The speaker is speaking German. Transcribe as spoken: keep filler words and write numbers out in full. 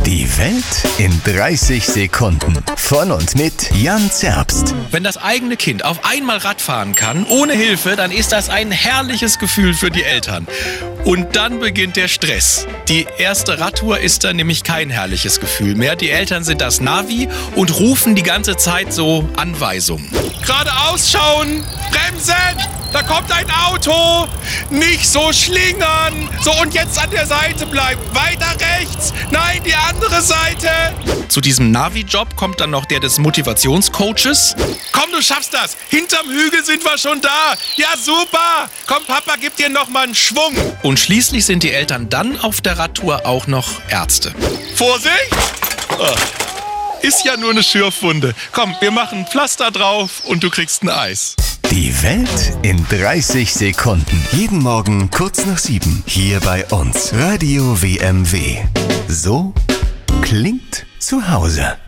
Die Welt in dreißig Sekunden. Von und mit Jan Zerbst. Wenn das eigene Kind auf einmal Rad fahren kann, ohne Hilfe, dann ist das ein herrliches Gefühl für die Eltern. Und dann beginnt der Stress. Die erste Radtour ist dann nämlich kein herrliches Gefühl mehr. Die Eltern sind das Navi und rufen die ganze Zeit so Anweisungen. Geradeaus schauen, bremsen, da kommt ein Auto, nicht so schlingern. So, und jetzt an der Seite bleiben, weiter rechts, nein, die andere Seite. Zu diesem Navi-Job kommt dann noch der des Motivationscoaches. Komm, du schaffst das, hinterm Hügel sind wir schon da. Ja, super, komm, Papa, gib dir noch mal einen Schwung. Und schließlich sind die Eltern dann auf der Radtour auch noch Ärzte. Vorsicht! Oh. Ist ja nur eine Schürfwunde. Komm, wir machen Pflaster drauf und du kriegst ein Eis. Die Welt in dreißig Sekunden. Jeden Morgen kurz nach sieben. Hier bei uns. Radio W M W. So klingt zu Hause.